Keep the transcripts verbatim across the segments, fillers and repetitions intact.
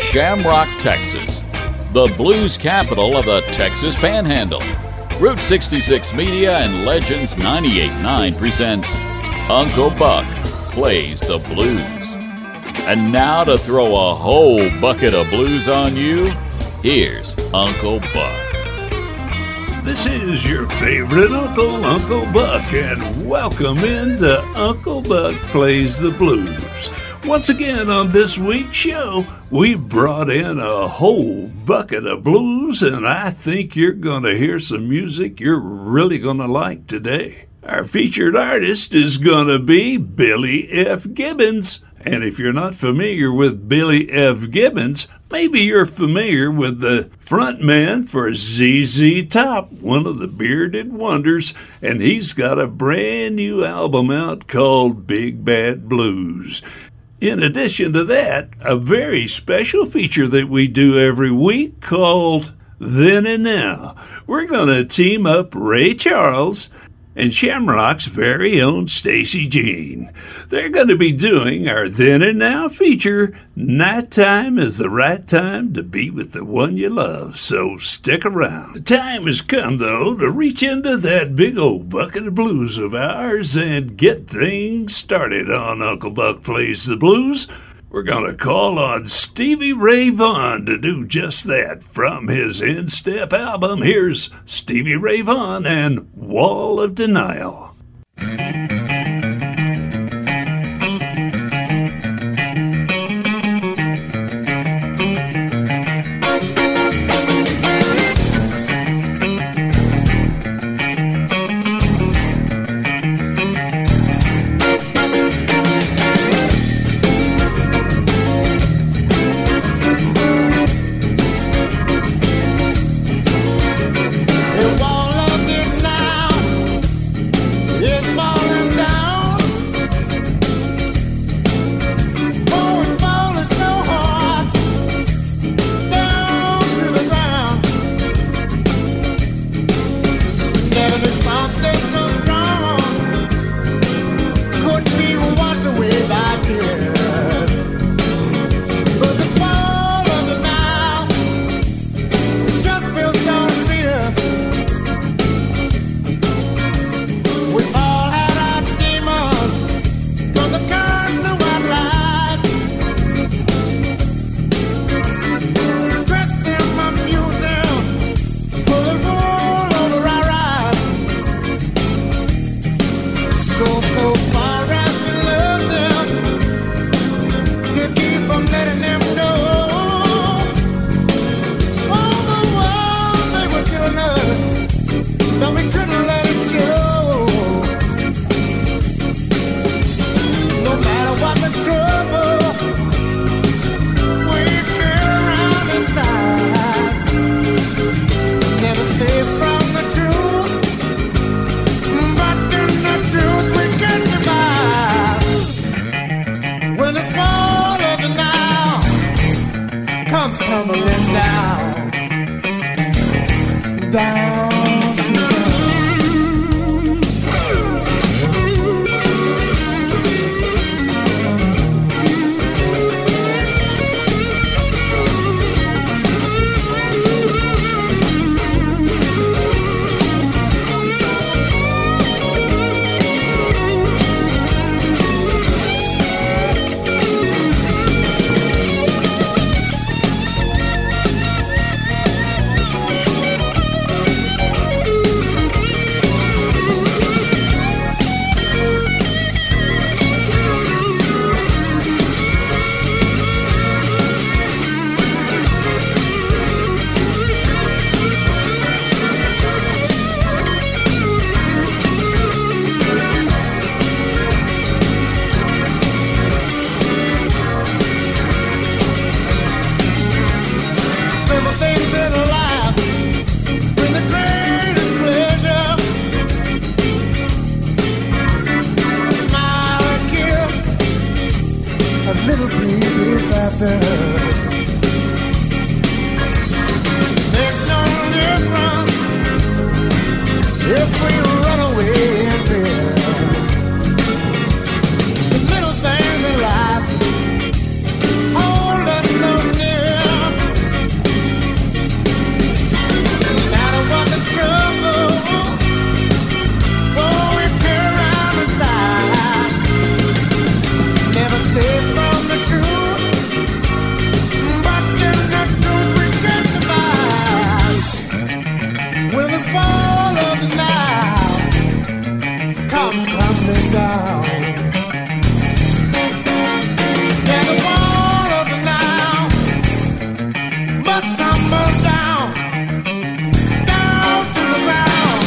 Shamrock, Texas, the blues capital of the Texas Panhandle. Route sixty-six Media and Legends ninety-eight point nine presents Uncle Buck Plays the Blues. And now to throw a whole bucket of blues on you, here's Uncle Buck. This is your favorite uncle, Uncle Buck, and welcome into Uncle Buck Plays the Blues. Once again on this week's show, we brought in a whole bucket of blues, and I think you're going to hear some music you're really going to like today. Our featured artist is going to be Billy F. Gibbons. And if you're not familiar with Billy F. Gibbons, maybe you're familiar with the front man for Z Z Top, one of the bearded wonders, and he's got a brand new album out called Big Bad Blues. In addition to that, a very special feature that we do every week called Then and Now. We're going to team up Ray Charles and Shamrock's very own Stacy Jean. They're going to be doing our Then and Now feature, Nighttime is the Right Time to Be with the One You Love, so stick around. The time has come, though, to reach into that big old bucket of blues of ours and get things started on Uncle Buck Plays the Blues. We're going to call on Stevie Ray Vaughan to do just that. From his In-Step album, here's Stevie Ray Vaughan and Wall of Denial. If we run away and fear, the little things in life hold us so near. comes tumbling down. And the fall of the Nile must tumble down, down to the ground.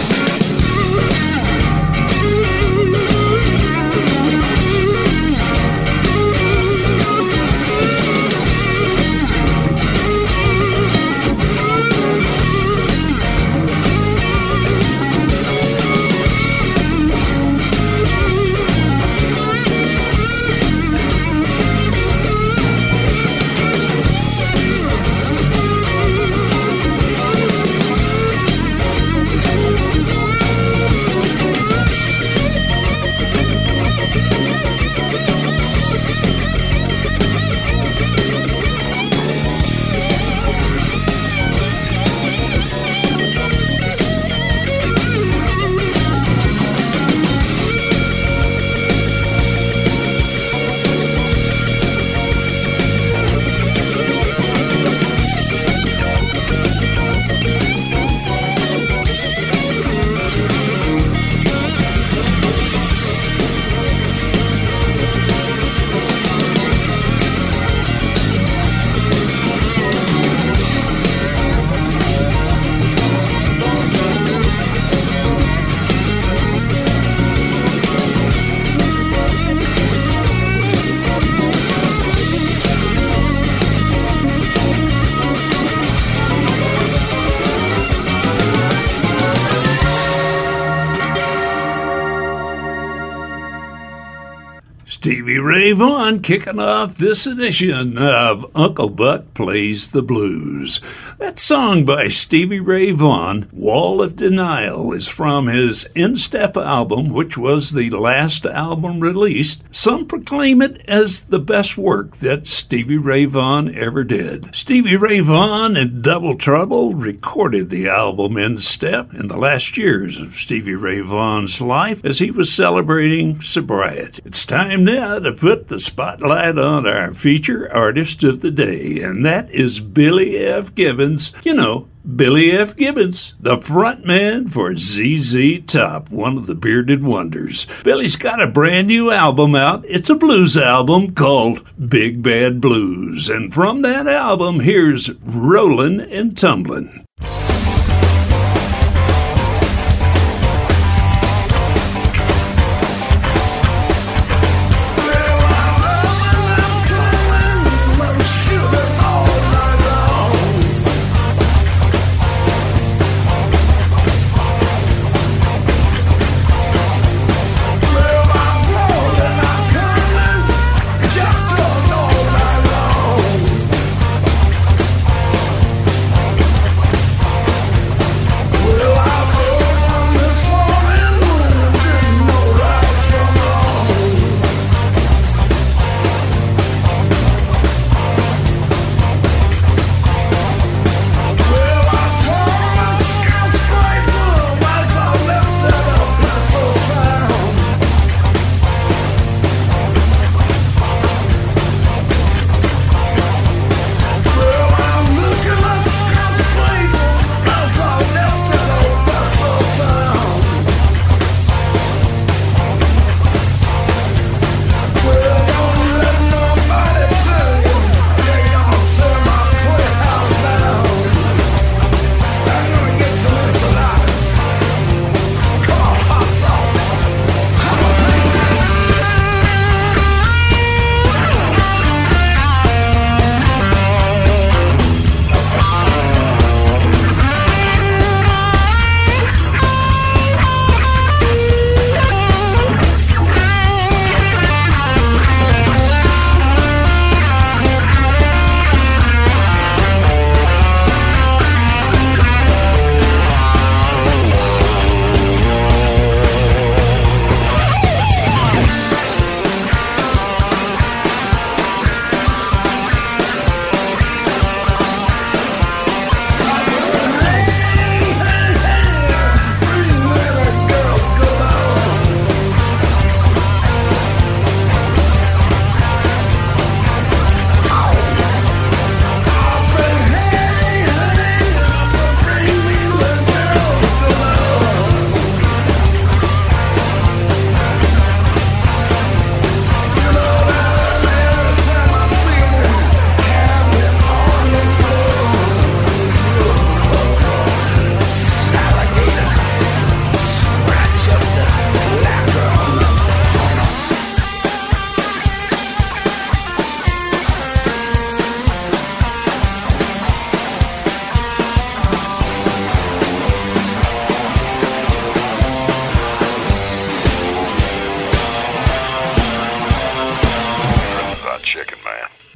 Stevie Ray Vaughan kicking off this edition of Uncle Buck Plays the Blues. That song by Stevie Ray Vaughan, Wall of Denial, is from his In Step album, which was the last album released. Some proclaim it as the best work that Stevie Ray Vaughan ever did. Stevie Ray Vaughan and Double Trouble recorded the album In Step in the last years of Stevie Ray Vaughan's life as he was celebrating sobriety. It's time now to put the spotlight on our feature artist of the day, and that is Billy F. Gibbons. You know, Billy F. Gibbons, the front man for Z Z Top, one of the Bearded Wonders. Billy's got a brand new album out. It's a blues album called Big Bad Blues. And from that album, here's Rollin' and Tumblin'. Just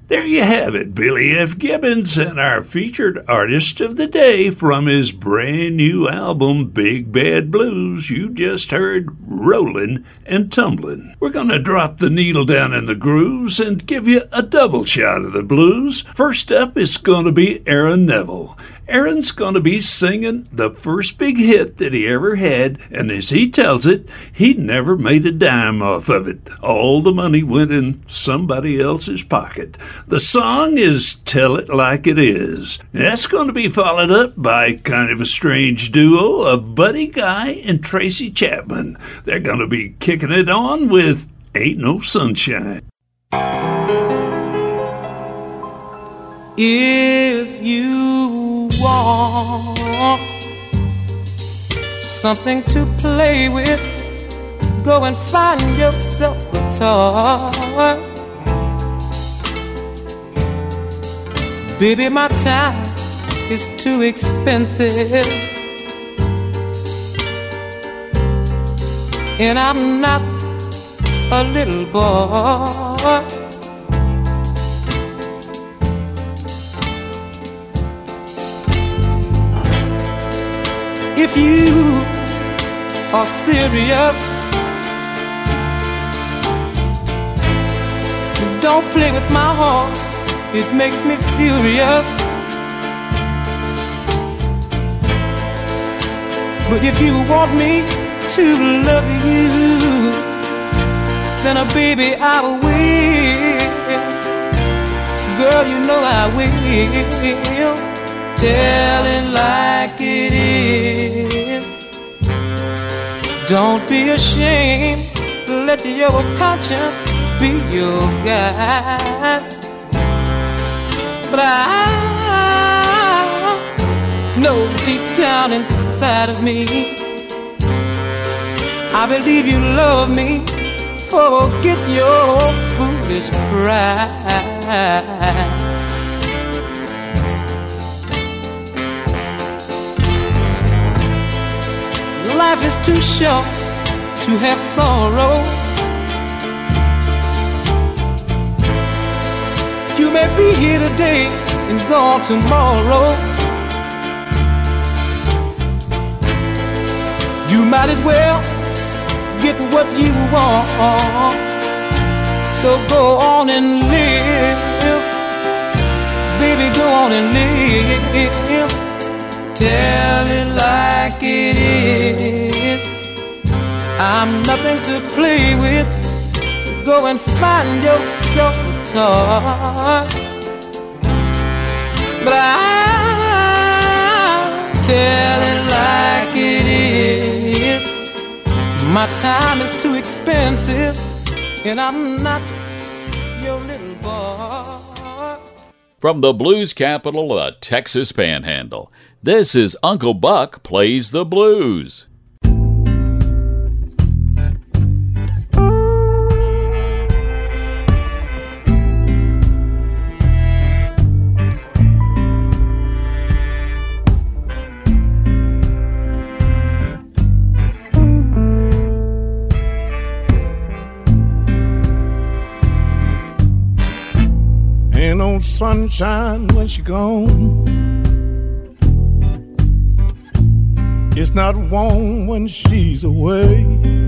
There you have it, Billy F. Gibbons, and our featured artist of the day from his brand new album, Big Bad Blues. You just heard Rollin' and Tumblin'. We're going to drop the needle down in the grooves and give you a double shot of the blues. First up is going to be Aaron Neville. Aaron's going to be singing the first big hit that he ever had, and as he tells it, he never made a dime off of it. All the money went in somebody else's pocket. The song is Tell It Like It Is. That's going to be followed up by kind of a strange duo of Buddy Guy and Tracy Chapman. They're going to be kicking it on with Ain't No Sunshine. If you want something to play with, go and find yourself a toy. Baby, my time is too expensive, and I'm not a little boy. If you are serious, don't play with my heart, it makes me furious. But if you want me to love you, then, uh, baby, I will. Girl, you know I will. Tell it like it is. Don't be ashamed. Let your conscience be your guide. But I know deep down inside of me, I believe you love me. Forget your foolish pride. Life is too short to have sorrow. You may be here today and gone tomorrow. You might as well get what you want. So go on and live. Baby, go on and live. Tell it like it is. I'm nothing to play with. Go and find yourself a toy. But I tell it like it is. My time is too expensive, and I'm not your little boy. From the blues capital of the Texas Panhandle, this is Uncle Buck Plays the Blues. Ain't no sunshine when she gone. It's not warm when she's away.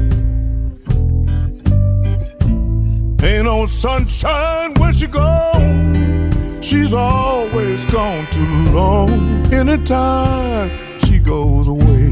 Ain't no sunshine when she gone. She's always gone too long. Anytime she goes away.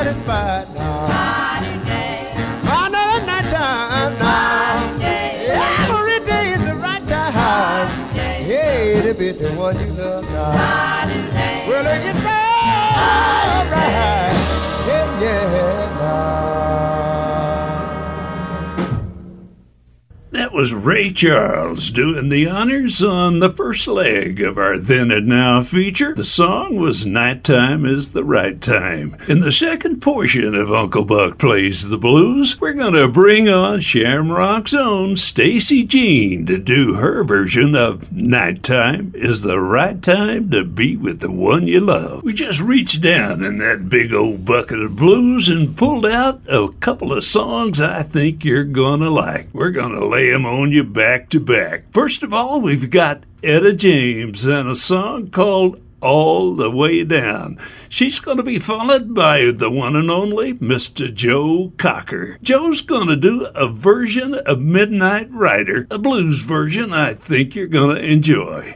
satisfied now. Another night time now. Every day is the right time. Hey, to be the one you love now. Well, it's all right. Yeah, yeah, now. That was Ray Charles doing the honors on the first leg of our Then and Now feature. The song was Nighttime is the Right Time. In the second portion of Uncle Buck Plays the Blues, we're going to bring on Shamrock's own Stacy Jean to do her version of Nighttime is the Right Time to Be with the One You Love. We just reached down in that big old bucket of blues and pulled out a couple of songs I think you're going to like. We're going to lay them on you back to back. First of all, we've got Etta James and a song called All the Way Down. She's going to be followed by the one and only Mister Joe Cocker. Joe's going to do a version of Midnight Rider, a blues version I think you're going to enjoy.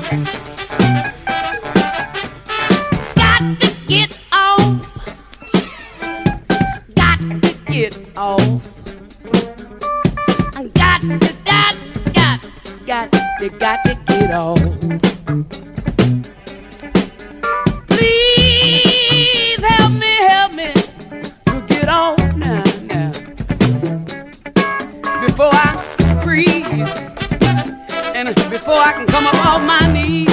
Got to get off. Got to get off. Got to, got, got, got to, got to get off. Please help me, help me to get off now, now. Before I freeze and before I can come up off my knees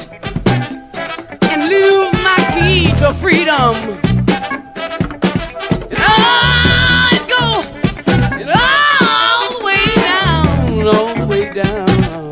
and lose my key to freedom. And oh, it go, it all the way down, all the way down.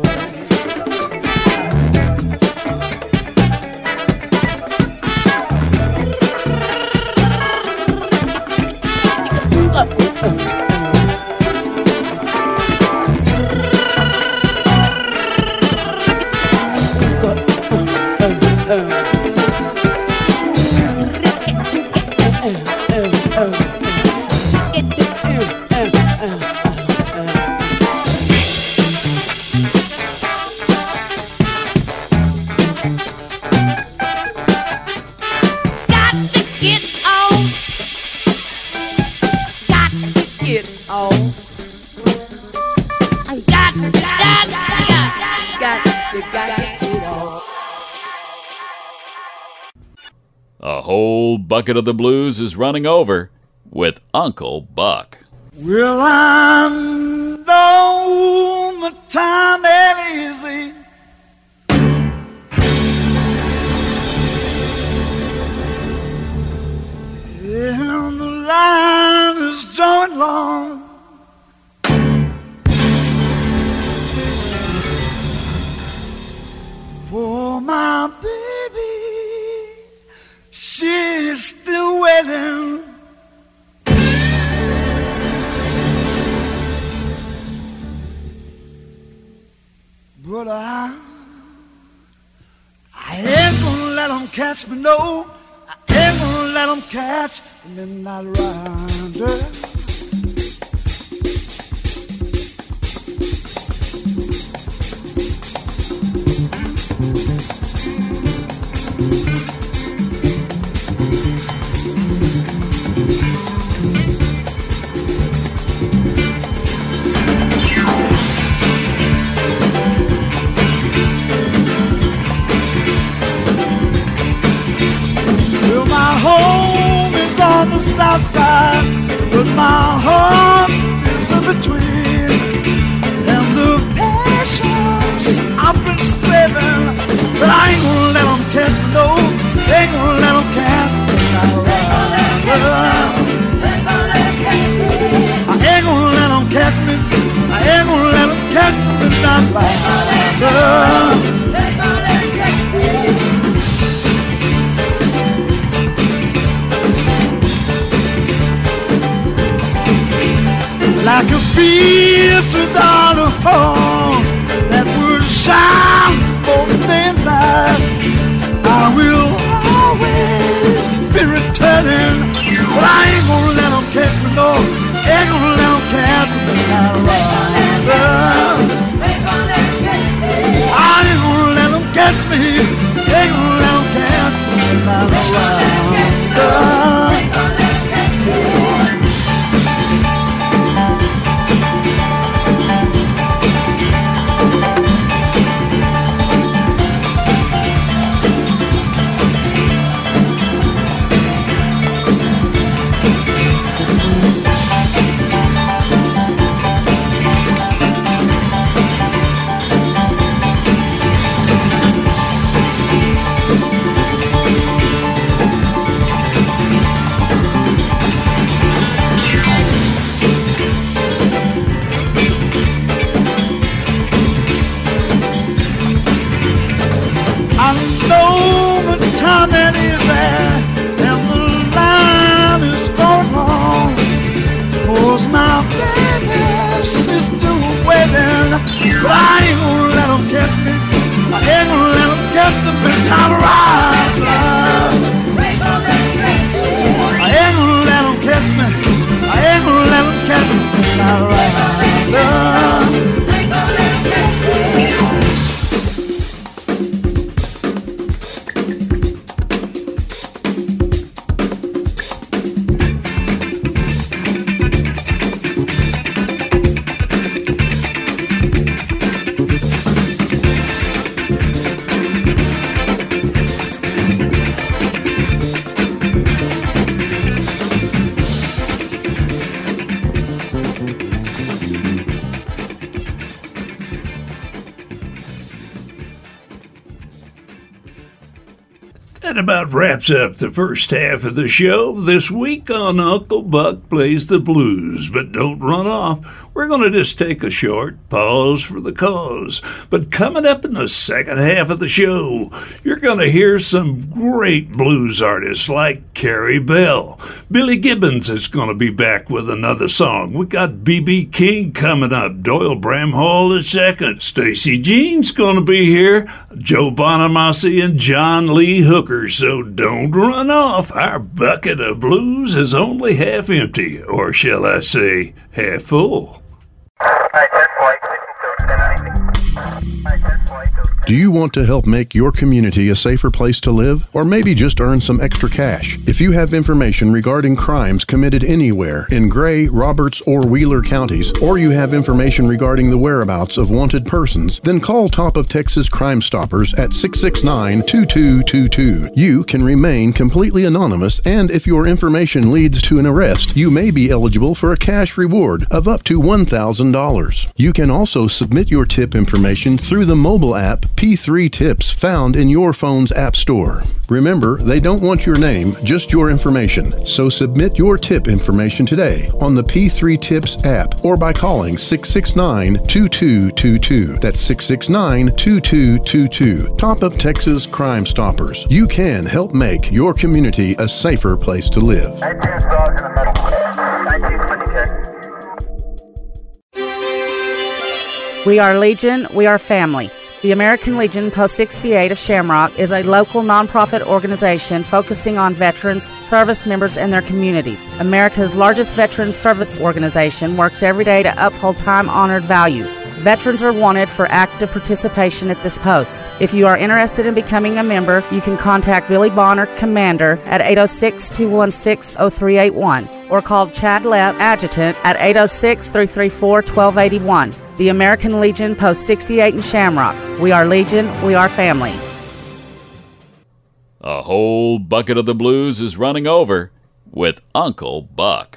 A whole bucket of the blues is running over with Uncle Buck. Well, I know my time ain't easy. And the line is drawing long. For my baby, she's still waiting. But I, I ain't gonna let them catch me, no. I ain't gonna let them catch the midnight rider. Well, my home is on the south side, but my heart is in between. And the passions I've been saving, but I ain't gonna let them catch me, no. They ain't gonna let them catch me. I ain't gonna let them catch me. I ain't gonna let them catch me. Not like like a beast without a home that would shine for the day and night. I will always be returning, but I ain't gonna let them catch me, no. Ain't gonna let them catch me now. I ain't gonna let them catch me. Ain't gonna let them catch me now. That about wraps up the first half of the show this week on Uncle Buck Plays the Blues. But don't run off. We're going to just take a short pause for the cause. But coming up in the second half of the show, you're going to hear some great blues artists like Carrie Bell. Billy Gibbons is going to be back with another song. We got B B King coming up. Doyle Bramhall is second. Stacey Jean's going to be here. Joe Bonamassa and John Lee Hooker. So don't run off. Our bucket of blues is only half empty, or shall I say, half full. Do you want to help make your community a safer place to live? Or maybe just earn some extra cash? If you have information regarding crimes committed anywhere in Gray, Roberts, or Wheeler counties, or you have information regarding the whereabouts of wanted persons, then call Top of Texas Crime Stoppers at six six nine, two two two two. You can remain completely anonymous, and if your information leads to an arrest, you may be eligible for a cash reward of up to one thousand dollars. You can also submit your tip information through the mobile app P three Tips found in your phone's app store. Remember, they don't want your name, just your information. So submit your tip information today on the P three Tips app or by calling six six nine, two two two two. That's six six nine, two two two two. Top of Texas Crime Stoppers. You can help make your community a safer place to live. We are Legion, we are family. The American Legion Post sixty-eight of Shamrock is a local nonprofit organization focusing on veterans, service members, and their communities. America's largest veteran service organization works every day to uphold time-honored values. Veterans are wanted for active participation at this post. If you are interested in becoming a member, you can contact Billy Bonner, Commander, at eight oh six, two one six, oh three eight one or call Chad Lepp, Adjutant, at eight oh six, three three four, one two eight one. The American Legion Post sixty-eight in Shamrock. We are Legion, we are family. A whole bucket of the blues is running over with Uncle Buck.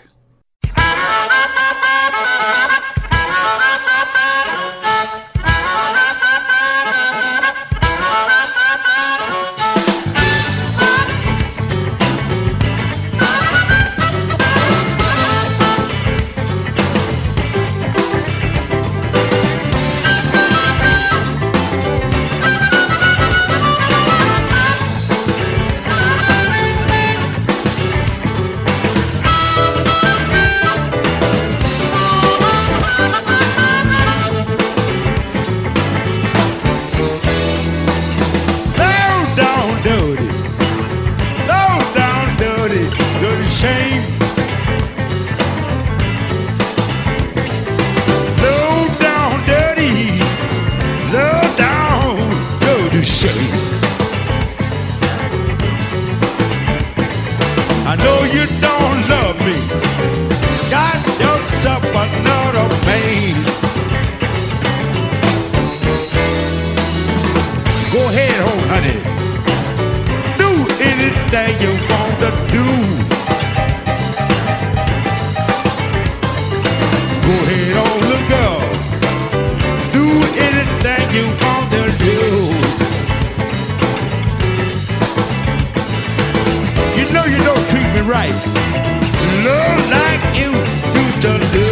I know you don't love me. Got yourself another man. Go ahead, home, honey. Do anything you want to do. Go ahead, on, little girl. Do anything you want to do. You know you don't treat me right. Love like you used to do.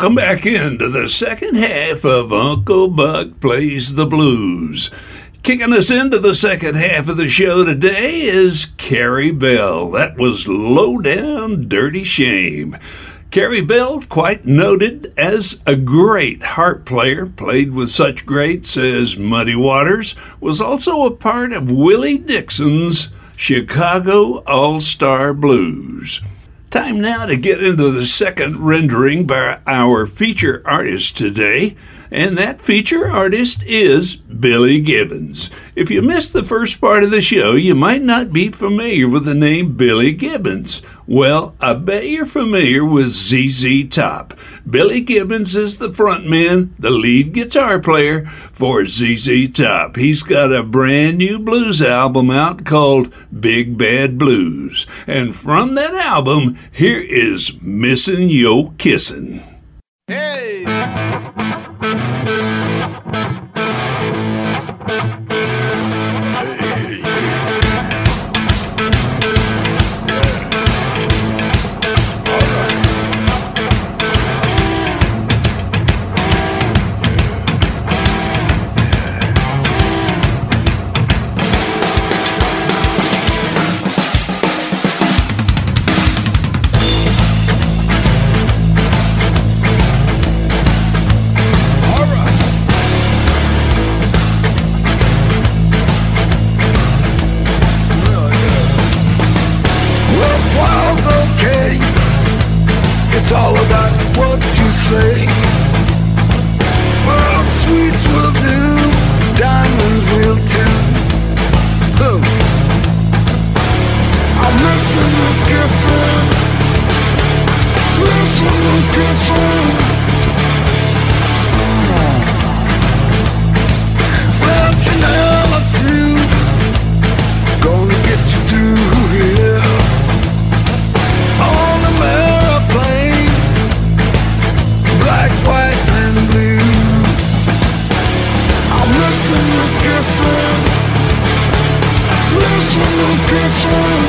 Welcome back into the second half of Uncle Buck Plays the Blues. Kicking us into the second half of the show today is Carrie Bell. That was Low Down Dirty Shame. Carrie Bell, quite noted as a great harp player, played with such greats as Muddy Waters, was also a part of Willie Dixon's Chicago All-Star Blues. Time now to get into the second rendering by our feature artist today, and that feature artist is Billy Gibbons. If you missed the first part of the show, you might not be familiar with the name Billy Gibbons. Well, I bet you're familiar with Z Z Top. Billy Gibbons is the frontman, the lead guitar player for Z Z Top. He's got a brand new blues album out called Big Bad Blues. And from that album, here is Missin' Yo' Kissin'. Hey! All about what you say. Well, sweets will do, diamonds will too. Boom. I'm missing the kissing, missing the kissing. Well, Chanel or two, gonna get you through here. On the airplane, blacks, whites, and blues. I'm missing the kissing, missing the kissing.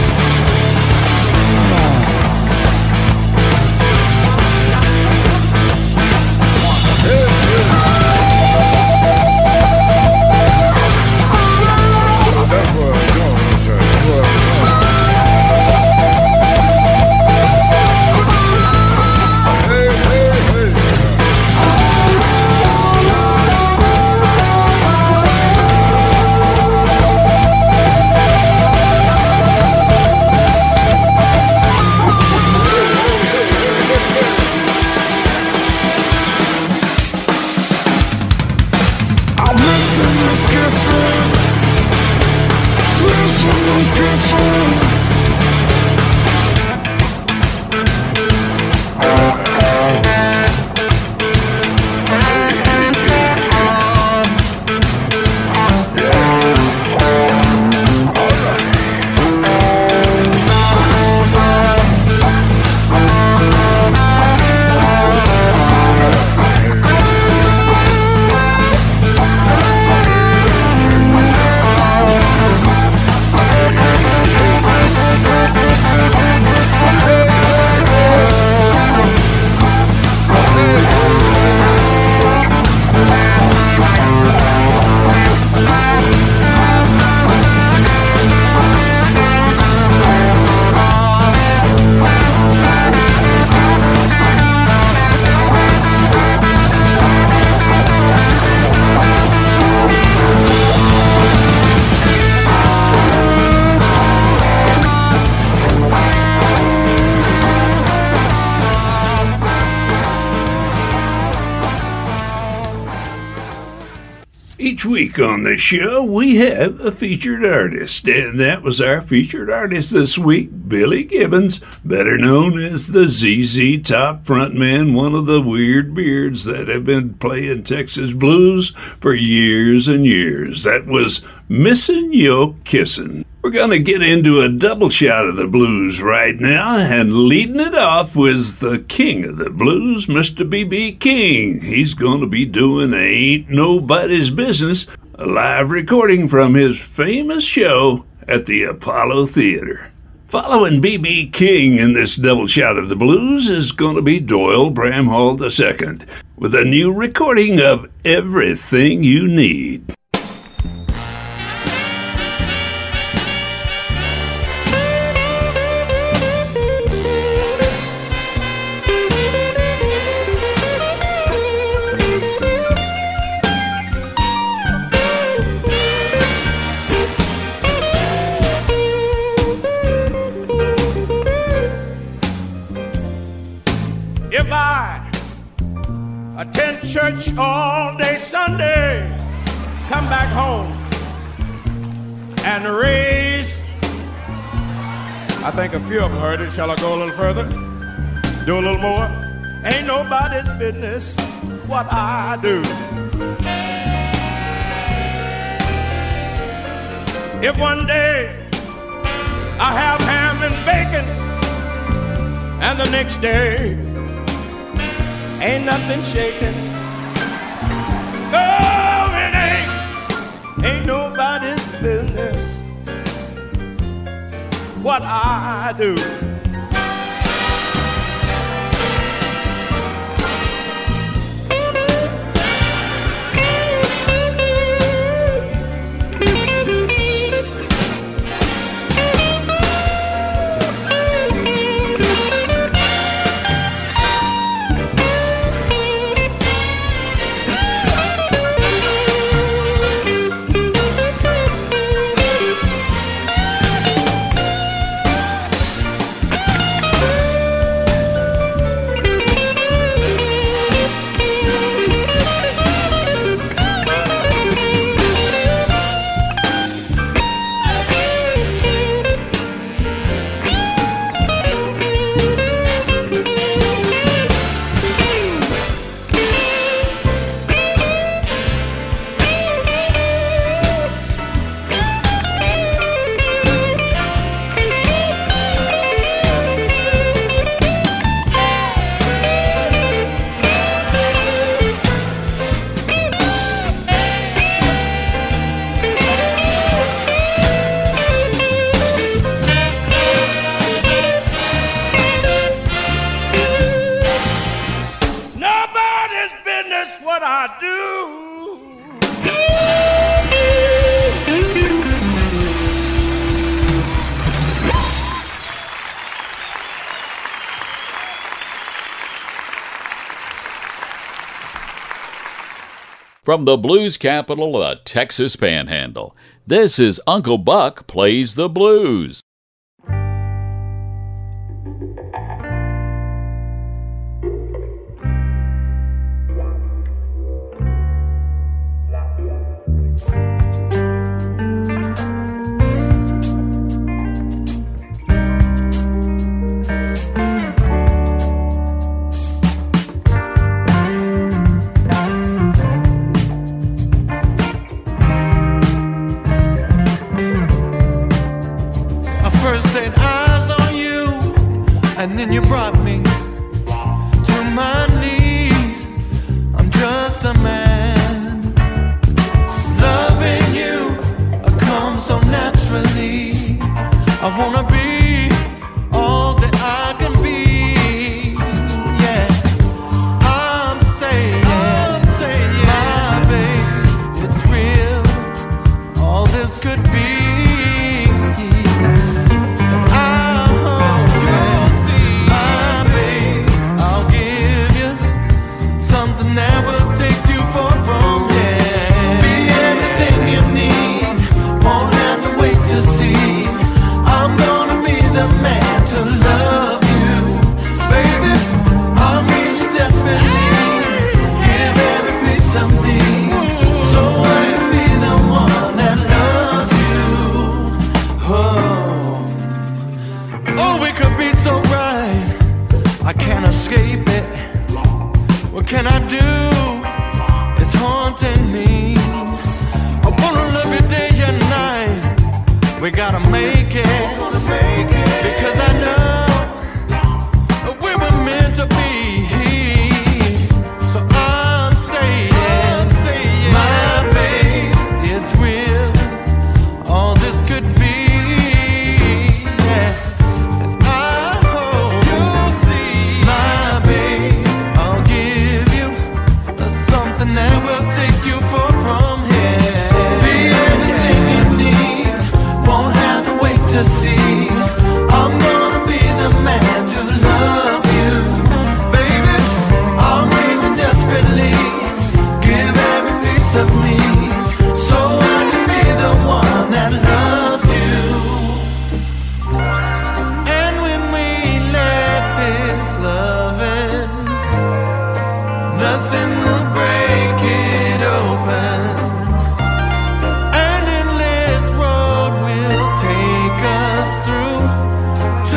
That's what I'm doing. That's what I'm doing. Each week on the show, we have a featured artist, and that was our featured artist this week, Billy Gibbons, better known as the Z Z Top frontman, one of the weird beards that have been playing Texas blues for years and years. That was Missin' Yo' Kissin'. We're going to get into a double shot of the blues right now, and leading it off was the king of the blues, Mister B B King. He's going to be doing Ain't Nobody's Business, a live recording from his famous show at the Apollo Theater. Following B B King in this double shot of the blues is going to be Doyle Bramhall the Second with a new recording of Everything You Need. If I attend church all day Sunday, come back home and raise, I think a few of them heard it. Shall I go a little further? Do a little more? Ain't nobody's business what I do. If one day I have ham and bacon and the next day ain't nothing shaking. No, it ain't, ain't nobody's business what I do. From the blues capital of the Texas Panhandle, this is Uncle Buck Plays the Blues. And then you brought me to my knees. I'm just a man. Loving you comes so naturally. I wanna be all that I can be. Yeah, I'm saying, I'm saying, my baby, it's real. All this could be. Can I do? It's haunting me. I wanna love you day and night. We gotta make it, because I know we were meant to be. So I'm saying, I'm saying, my babe, it's real. All this could be. Yeah.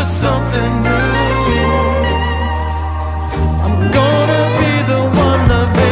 to something new. I'm gonna be the one loving.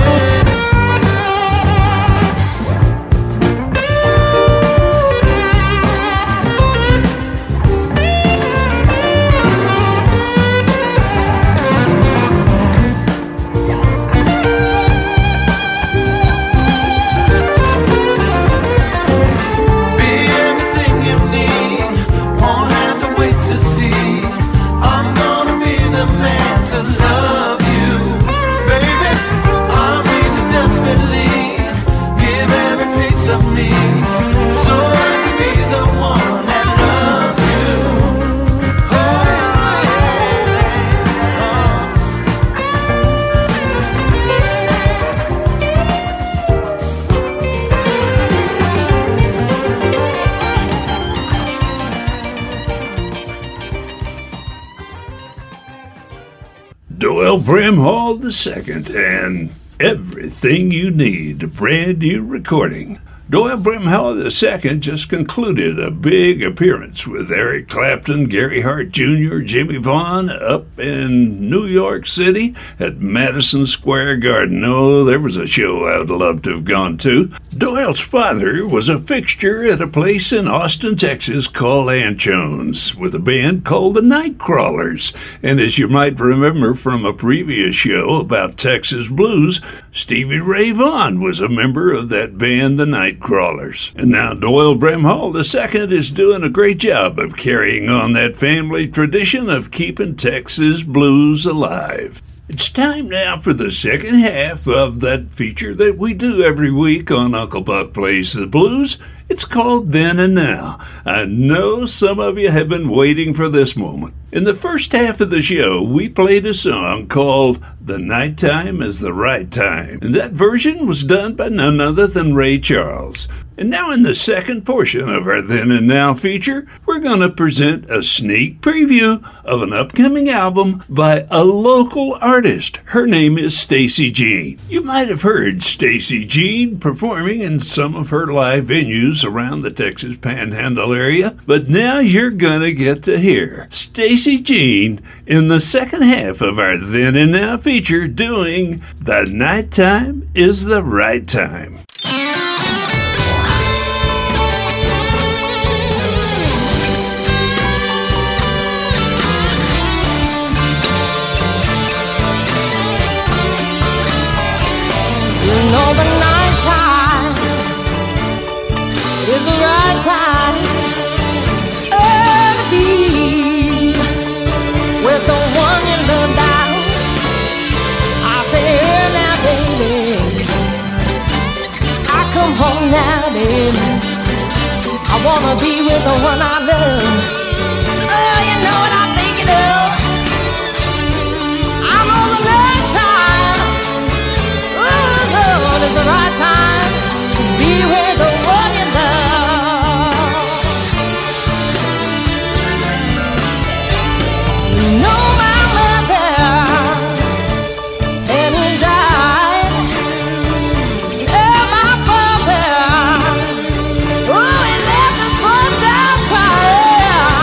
Doyle Bramhall the Second and Everything You Need, a brand new recording. Doyle Bramhall the Second just concluded a big appearance with Eric Clapton, Gary Hart Junior, Jimmy Vaughn up in New York City at Madison Square Garden. Oh, there was a show I'd love to have gone to. Doyle's father was a fixture at a place in Austin, Texas called Anchones with a band called the Nightcrawlers. And as you might remember from a previous show about Texas blues, Stevie Ray Vaughan was a member of that band, the Nightcrawlers. And now Doyle Bramhall the Second is doing a great job of carrying on that family tradition of keeping Texas blues alive. It's time now for the second half of that feature that we do every week on Uncle Buck Plays the Blues. It's called Then and Now. I know some of you have been waiting for this moment. In the first half of the show, we played a song called The Nighttime is the Right Time, and that version was done by none other than Ray Charles. And now in the second portion of our Then and Now feature, we're going to present a sneak preview of an upcoming album by a local artist. Her name is Stacy Jean. You might have heard Stacy Jean performing in some of her live venues around the Texas Panhandle area, but now you're going to get to hear Stacy Jean in the second half of our Then and Now feature doing The Nighttime is the Right Time. You know the night time is the right time oh, to be with the one you love now. I say, hey, now, baby, I come home now, baby. I wanna be with the one I love. Oh, you know what I'm thinking of. I'm on the night time. Oh, it's the right time to be with the one you love. You know my mother and he died. Oh, my father, oh, he left us poor child crying.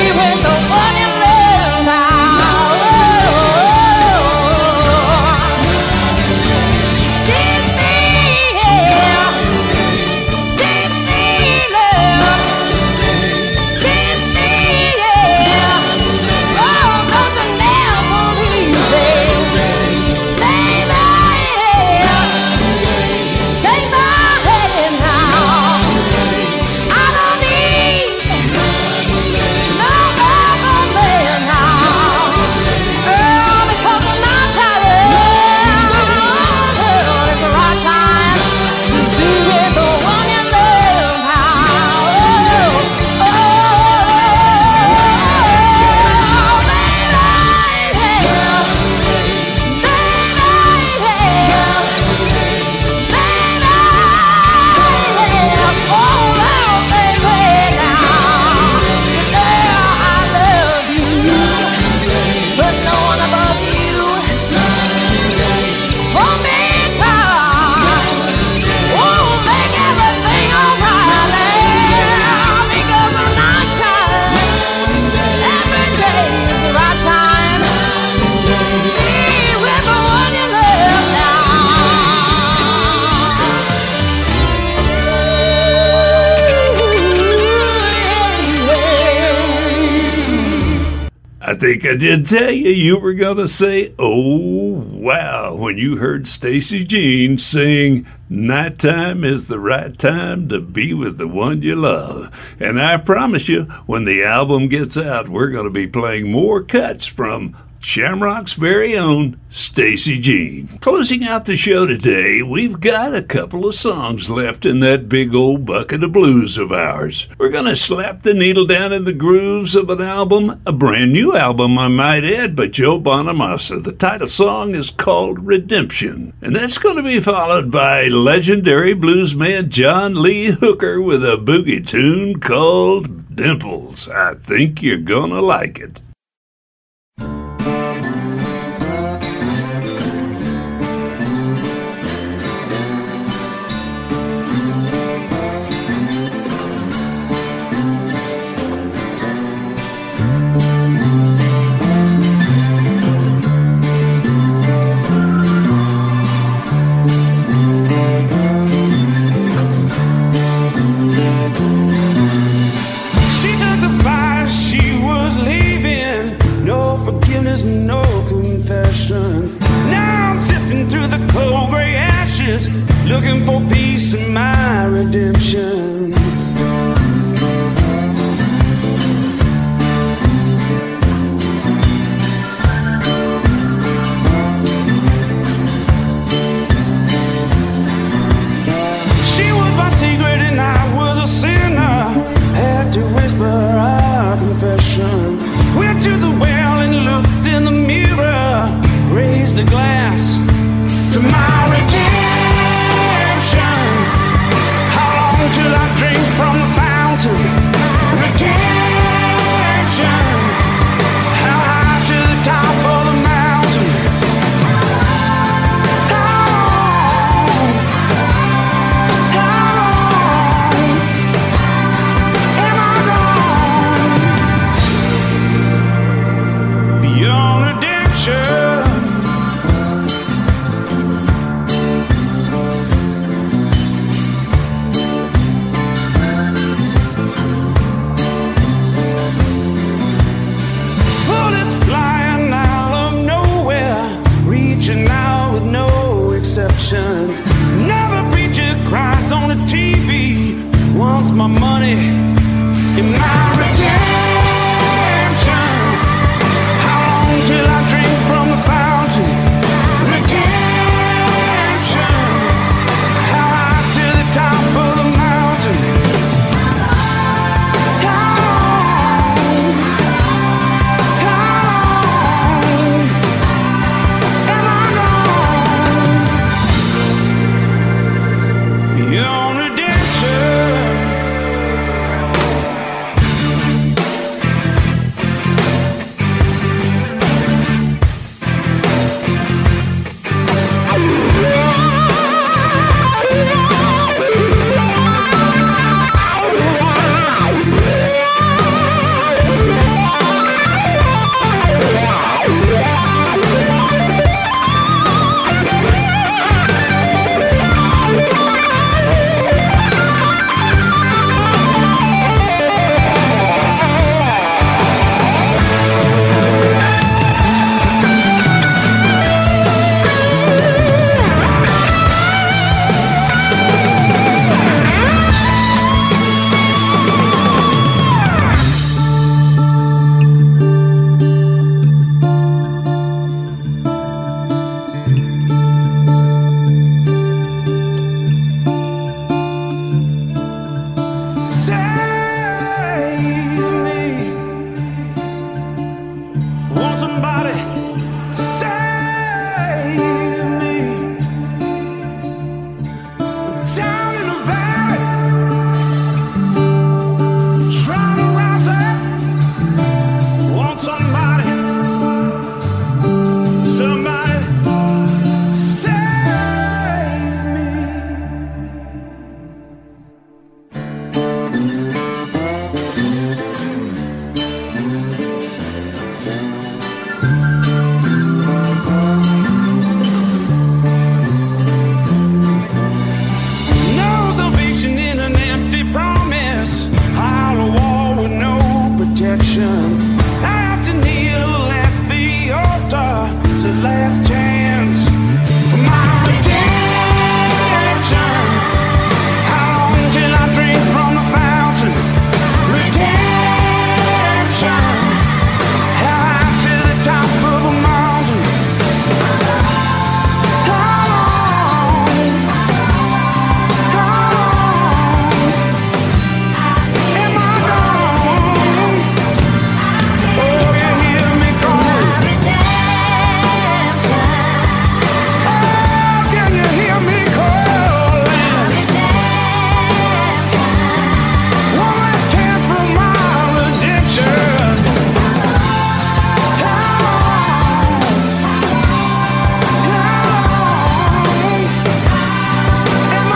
with the one you love now. Kiss me, yeah. Kiss me, love. Kiss me, yeah. Oh, don't you never leave me, baby, yeah. Take my hand now. I don't need no other man now. Girl, because I'm not tired. Girl, it's the right time to be with the one you love now. Oh, baby, yeah. I think I did tell you you were going to say, oh, wow, when you heard Stacy Jean sing, nighttime is the right time to be with the one you love. And I promise you, when the album gets out, we're going to be playing more cuts from Shamrock's very own Stacy Jean. Closing out the show today, we've got a couple of songs left in that big old bucket of blues of ours. We're going to slap the needle down in the grooves of an album, a brand new album, I might add, by Joe Bonamassa. The title song is called Redemption, and that's going to be followed by legendary bluesman John Lee Hooker with a boogie tune called Dimples. I think you're going to like it. No confession. Now I'm sifting through the cold gray ashes, looking for peace and my redemption. She was my secret and I was a sinner. Had to whisper our confession. Went to the well and looked in the mirror, raised the glass to my redemption. How long till I drink from the fountain? Redemption. How high to the top of the mountain? How long? How long am I gone? Beyond redemption. Bullets flying out of nowhere, reaching out with no exception. Another preacher cries on the T V, wants my money and my redemption. How long till I drink from the fountain? Redemption. How high to the top of the mountain? How long? How long am I gone? Beyond redemption. perfection. I have to kneel at the altar. It's the last chance for my redemption. How long till I drink from the fountain? Redemption. How high to the top of a mountain? How long? How long am I gone? Oh, you hear me calling? Oh, can you hear me calling? One last chance for my redemption. How long? How long am I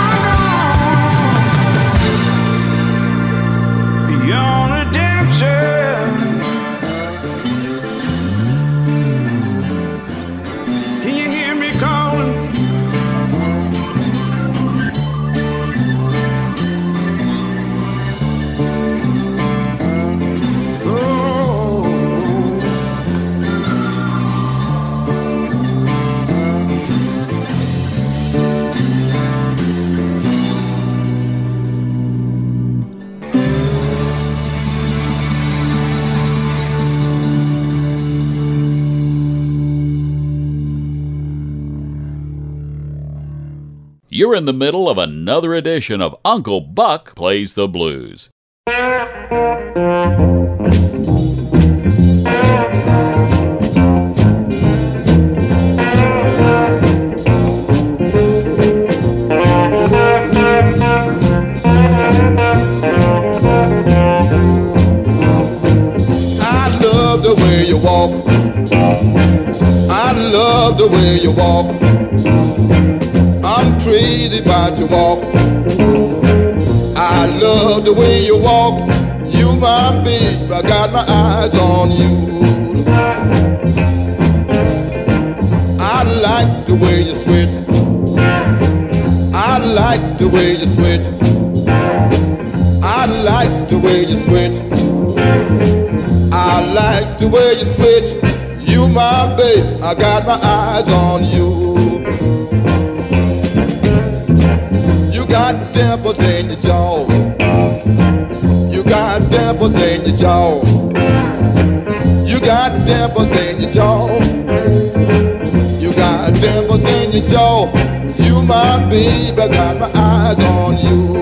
gone? Beyond redemption. Can you hear me calling? Oh. You're in the middle of another edition of Uncle Buck Plays the Blues. I love the way you walk. I love the way you walk. I'm crazy about your walk. I love the way you walk. You my babe, I got my eyes on you. I like the way you switch. I like the way you switch. I like the way you switch. I like the way you switch. You my babe, I got my eyes on you. You got dimples in your jaw. You got dimples in your jaw. You got dimples in your jaw. You got dimples in your jaw. You my babe, I got my eyes on you.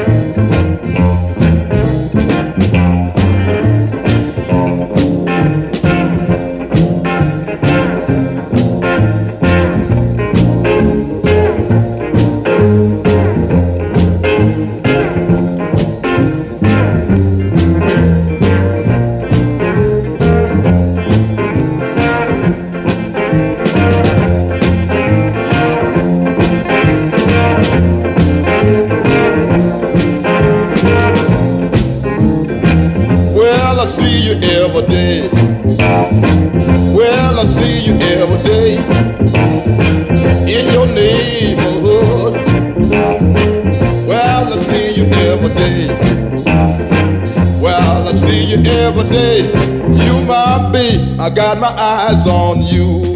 Well, I see you every day. Well, I see you every day in your neighborhood. Well, I see you every day. Well, I see you every day. You my babe, I got my eyes on you.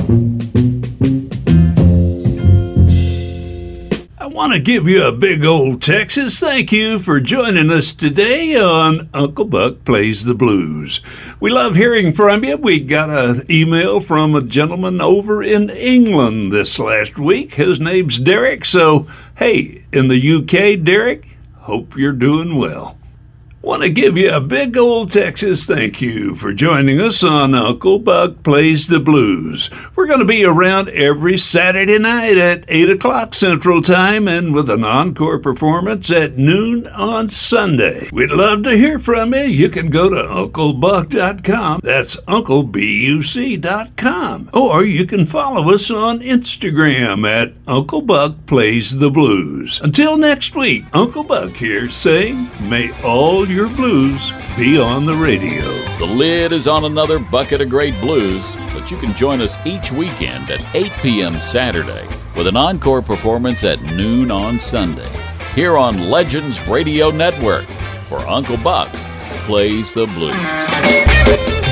I want to give you a big old Texas thank you for joining us today on Uncle Buck Plays the Blues. We love hearing from you. We got an email from a gentleman over in England this last week. His name's Derek. So, hey, in the U K, Derek, hope you're doing well. Want to give you a big old Texas thank you for joining us on Uncle Buck Plays the Blues. We're going to be around every Saturday night at eight o'clock Central Time and with an encore performance at noon on Sunday. We'd love to hear from you. You can go to uncle buck dot com. That's uncle buc dot com. Or you can follow us on Instagram at Uncle Buck Plays the Blues. Until next week, Uncle Buck here saying, may all your blues be on the radio. The lid is on another bucket of great blues, but you can join us each weekend at eight p.m. Saturday with an encore performance at noon on Sunday here on Legends Radio Network. For Uncle Buck, Plays the Blues.